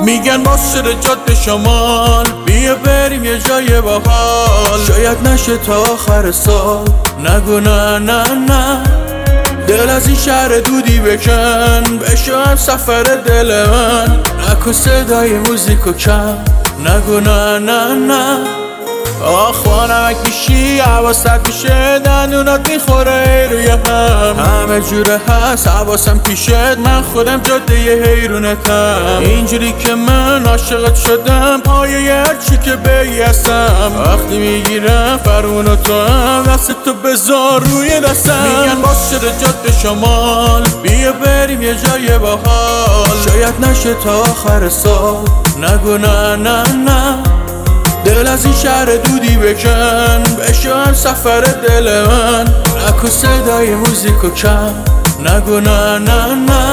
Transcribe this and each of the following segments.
میگن باز شده جاده شمال، بیا بریم یه جای باحال. شاید نشه تا آخر سال، نگو نه نه نه. دل از این شهر دودی بکن، بشو هم سفر دل من. نکن صدای موزیکو کم، نگو نه نه نه. آخ نمک میشی، حواست میشه، دندونات میخوره روی هم. همه جوره هست حواسم پیشت، من خودم جاده حیرونتم. اینجوری که من عاشقت شدم، پایه هرچی که بگی هستم. وقتی میگیرم فرمون و تو هم، دست تو بذار روی دستم. میگن باز شده جاده شمال، بیا بریم یه جای باحال. شاید نشه تا آخر سال، نگو نه نه نه. دل از این شهر دودی بکن، بشو هم سفر دل من. نکن صدای موزیکو کم، نگو نه نه نه.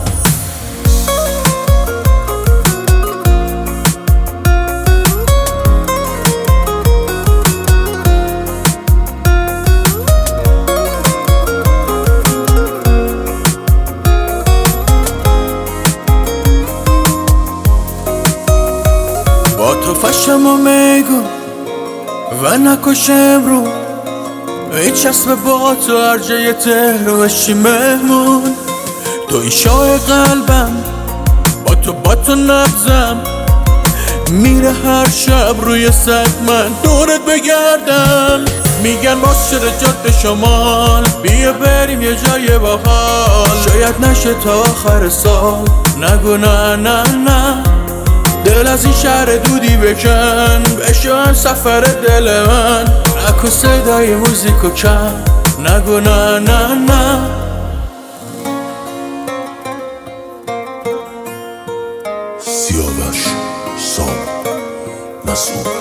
با تو فشم و میگو و نکشم رو، هیچ چسب با تو هر جای تهرو بشی مهمون. توی شاه قلبم، با تو نبزم. میره هر شب روی سد من دورت بگردم. میگن باز شده جاده شمال، بیا بریم یه جای باحال. شاید نشه تا آخر سال، نگو نه نه نه. دل از این شهر دودی بکن، بشو هم سفر دل من. نکن صدای موزیکو کم، نگو نه نه نه. سیاوش سام مسعود